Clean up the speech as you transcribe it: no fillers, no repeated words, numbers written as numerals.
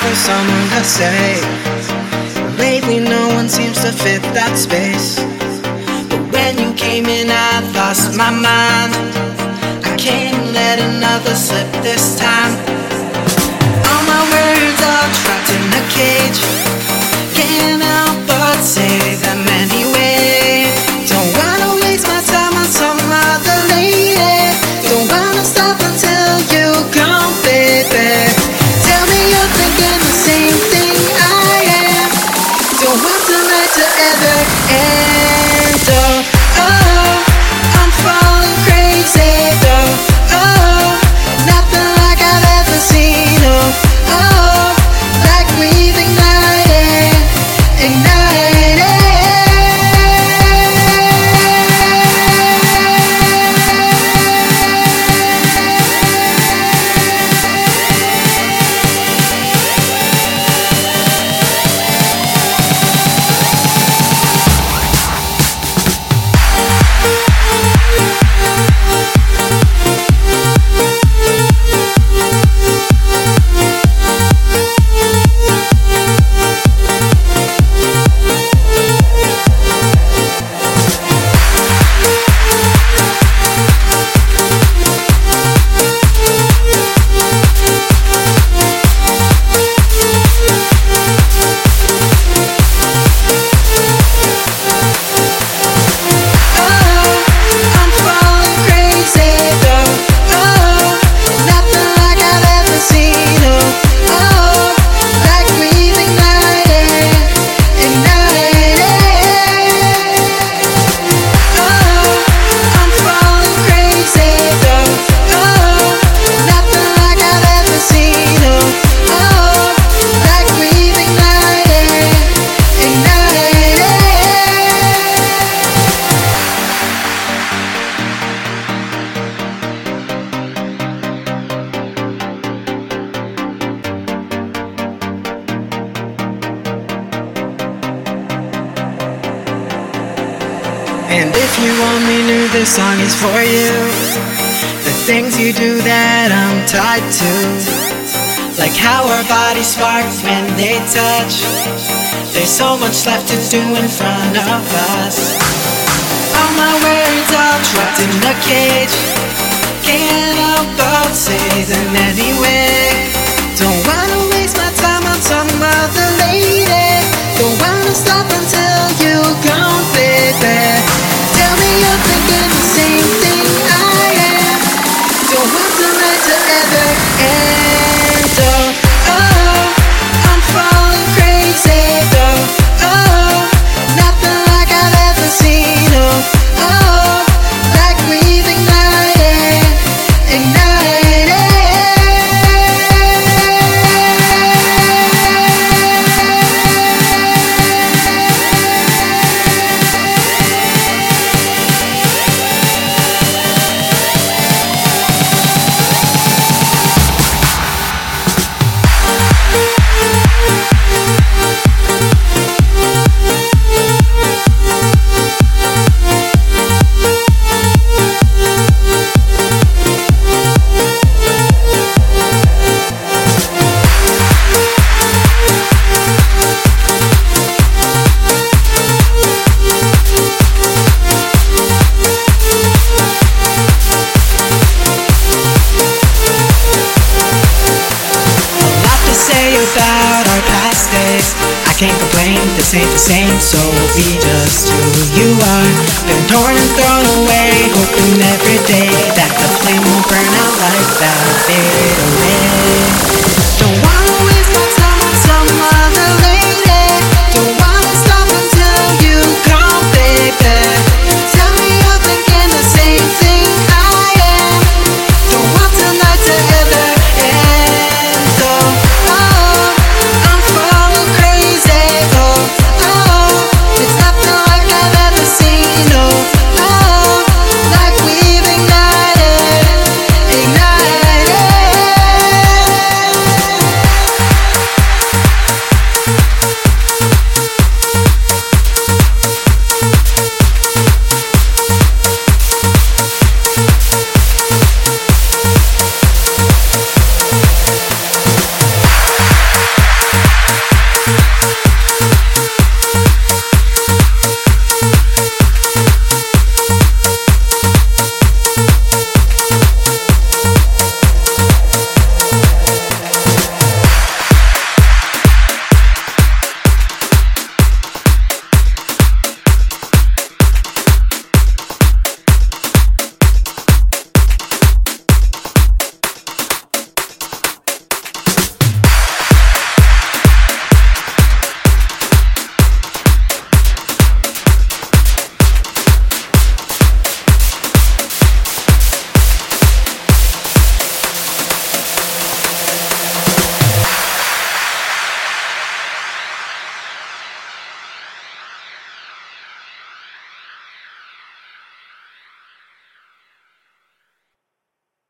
for someone to say. Lately no one seems to fit that space. But when you came in I lost my mind. I can't let another slip this time. All my words are trapped in a cage. Can't help but say them anyway. Don't wanna waste my time on some other lady. Don't wanna stop until you come, baby. Tell me you're thinking the same thing I am. Don't want tonight to ever end. Oh, oh, I'm falling crazy. Oh, oh, nothing like I've ever seen. Oh, oh, like we've ignited, ignited. And if you only knew this song is for you, the things you do that I'm tied to, like how our bodies spark when they touch. There's so much left to do in front of us. All my words are trapped in a cage. Can't help but say them anyway. Don't wanna waste my time on some other lady. Don't wanna stop until you come, baby. Tell me you're thinking the same thing I am. Don't want tonight to ever end. Oh, oh, I'm falling crazy. Oh, oh, nothing like I've ever seen. Oh, oh, like we've ignited, ignited. About our past days, I can't complain, this ain't the same, so be just who you are. Been torn and thrown away, hoping every day that the flame won't burn out like that. Fade away.